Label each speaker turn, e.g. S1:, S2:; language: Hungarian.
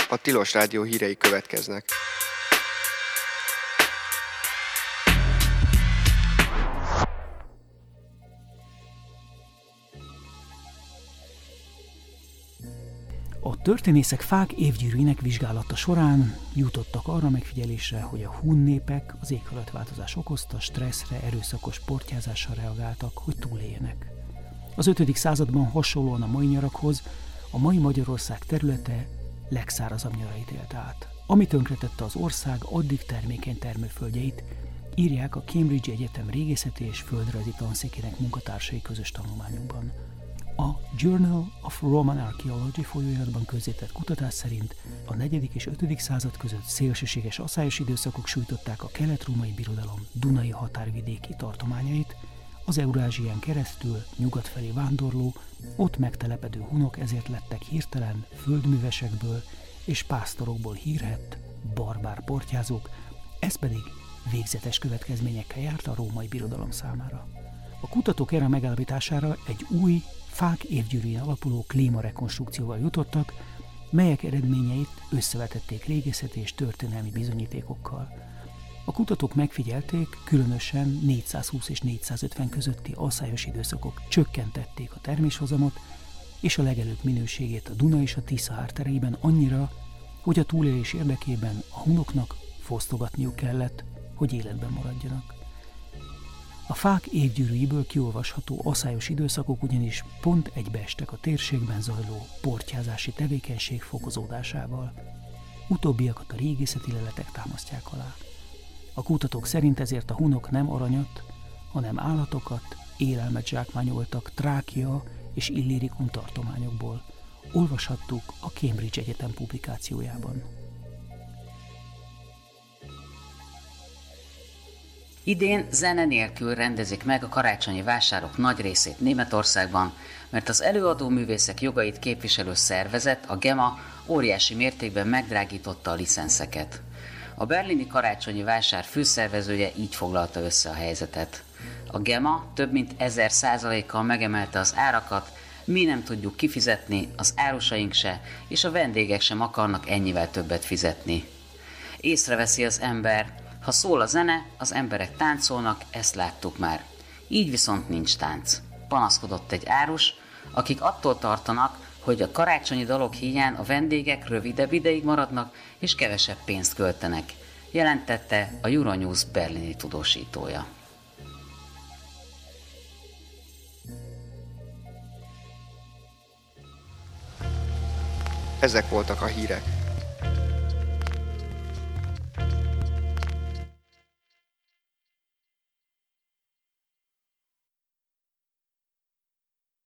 S1: A Tilos Rádió hírei következnek.
S2: A történészek fák évgyűrűinek vizsgálata során jutottak arra megfigyelésre, hogy a hun népek az éghajlatváltozás okozta stresszre, erőszakos portyázással reagáltak, hogy túléljenek. Az 5. században hasonlóan a mai nyarakhoz a mai Magyarország területe legszárazabb nyarait élte át. Ami tönkretette az ország addig termékeny termőföldjeit, írják a Cambridge Egyetem régészeti és földrajzi tanszékének munkatársai közös tanulmányukban. A Journal of Roman Archaeology folyóiratban közzétett kutatás szerint a 4. és 5. század között szélsőséges aszályos időszakok sújtották a kelet-római birodalom Dunai határvidéki tartományait, az Eurázsián keresztül nyugat felé vándorló, ott megtelepedő hunok ezért lettek hirtelen földművesekből és pásztorokból hírhett barbár portyázók, ez pedig végzetes következményekkel járt a római birodalom számára. A kutatók erre a megállapítására egy új, fák évgyűrűjén alapuló klímarekonstrukcióval jutottak, melyek eredményeit összevetették régészeti és történelmi bizonyítékokkal. A kutatók megfigyelték, különösen 420 és 450 közötti aszályos időszakok csökkentették a terméshozamot és a legelők minőségét a Duna és a Tisza árterében annyira, hogy a túlélés érdekében a hunoknak fosztogatniuk kellett, hogy életben maradjanak. A fák évgyűrűiből kiolvasható aszályos időszakok ugyanis pont egybeestek a térségben zajló portyázási tevékenység fokozódásával. Utóbbiakat a régészeti leletek támasztják alá. A kutatók szerint ezért a hunok nem aranyat, hanem állatokat, élelmet zsákmányoltak Trákia és Illyricum tartományokból. Olvashattuk a Cambridge Egyetem publikációjában.
S3: Idén zene nélkül rendezik meg a karácsonyi vásárok nagy részét Németországban, mert az előadóművészek jogait képviselő szervezet, a GEMA óriási mértékben megdrágította a licenszeket. A berlini karácsonyi vásár főszervezője így foglalta össze a helyzetet. A GEMA több mint 1000%-kal megemelte az árakat, mi nem tudjuk kifizetni, az árusaink se, és a vendégek sem akarnak ennyivel többet fizetni. Észreveszi az ember, ha szól a zene, az emberek táncolnak, ezt láttuk már. Így viszont nincs tánc. Panaszkodott egy árus, akik attól tartanak, hogy a karácsonyi dalok híján a vendégek rövidebb ideig maradnak és kevesebb pénzt költenek, jelentette a Euronews berlini tudósítója.
S1: Ezek voltak a hírek.